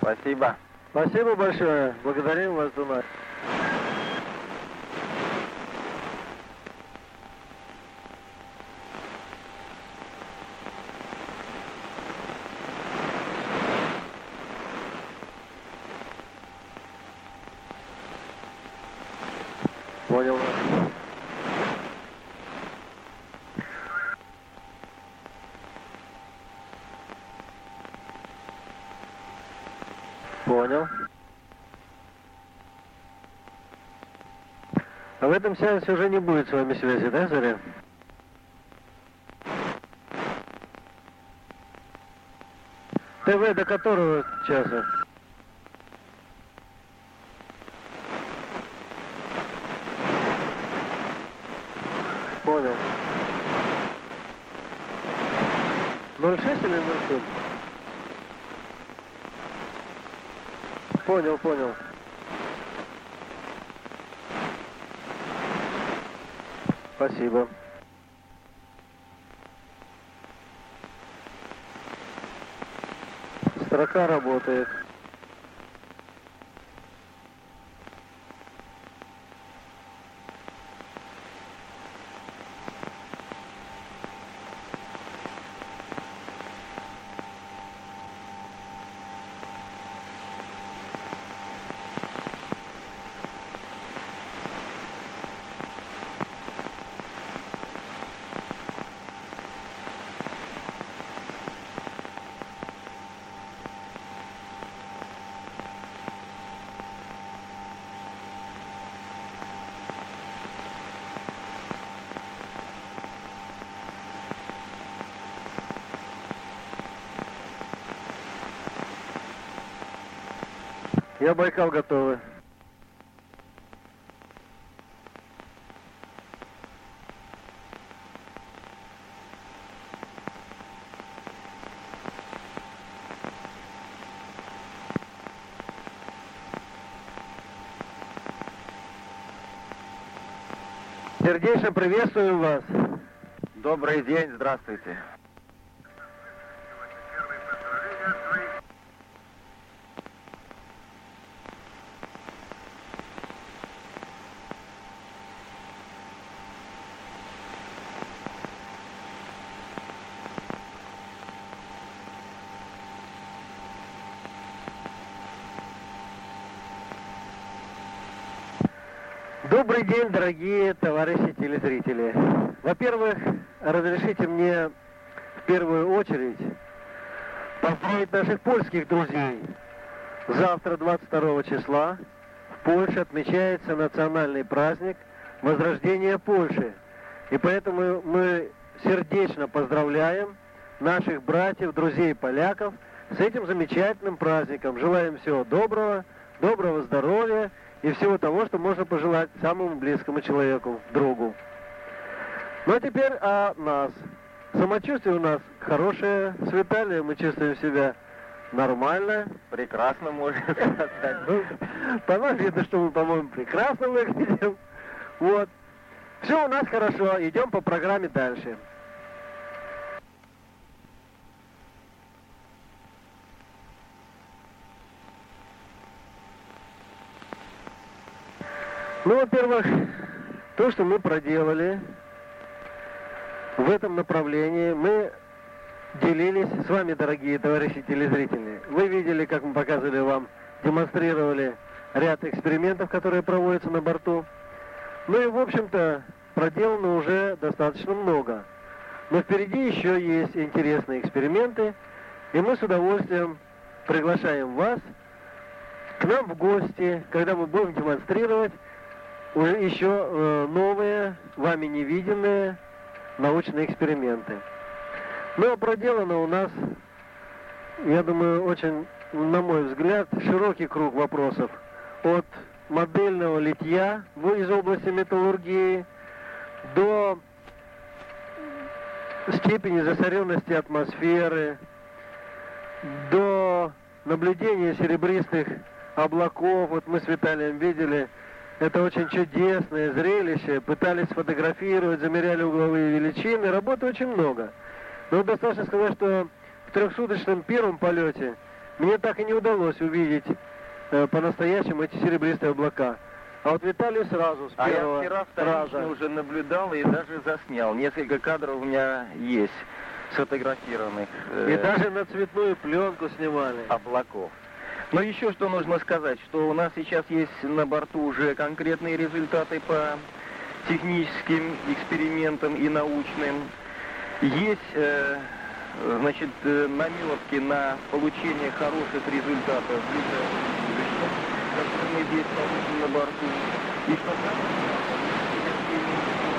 Спасибо. Спасибо большое. Благодарим вас, Дунай. Понял вас. Понял. А в этом сеансе уже не будет с вами связи, да, Заря? ТВ до которого часа? Понял. 06 или 07? Понял, понял. Спасибо. Строка работает. Я Байкал готовы. Сердечно приветствуем вас. Добрый день, здравствуйте. Добрый день, дорогие товарищи телезрители. Во-первых, разрешите мне в первую очередь поздравить наших польских друзей. Завтра, 22 числа, в Польше отмечается национальный праздник Возрождения Польши. И поэтому мы сердечно поздравляем наших братьев, друзей поляков с этим замечательным праздником. Желаем всего доброго, доброго здоровья и всего того, что можно пожелать самому близкому человеку, другу. Ну а теперь о нас. Самочувствие у нас хорошее, с Виталием мы чувствуем себя нормально. Прекрасно, можно сказать. Ну, по нам видно, что мы, по-моему, прекрасно выглядим. Вот. Все у нас хорошо, идем по программе дальше. Ну, во-первых, то, что мы проделали в этом направлении, мы делились с вами, дорогие товарищи телезрители. Вы видели, как мы показывали вам, демонстрировали ряд экспериментов, которые проводятся на борту. Ну и, в общем-то, проделано уже достаточно много. Но впереди еще есть интересные эксперименты, и мы с удовольствием приглашаем вас к нам в гости, когда мы будем демонстрировать уже еще новые, вами невиденные научные эксперименты. Ну, а проделано у нас, я думаю, очень, на мой взгляд, широкий круг вопросов. От модельного литья из области металлургии до степени засоренности атмосферы, до наблюдения серебристых облаков. Вот мы с Виталием видели, это очень чудесное зрелище. Пытались сфотографировать, замеряли угловые величины. Работы очень много. Но достаточно сказать, что в 3-суточном первом полете мне так и не удалось увидеть по-настоящему эти серебристые облака. А вот Виталию сразу, с А я первого вчера вторично раза. уже наблюдал и даже заснял. Несколько кадров у меня есть сфотографированных И даже на цветную пленку снимали. облаков. Но еще что нужно сказать, что у нас сейчас есть на борту уже конкретные результаты по техническим экспериментам и научным. Есть, значит, наметки на получение хороших результатов, которые мы здесь получим на борту. И что самое главное,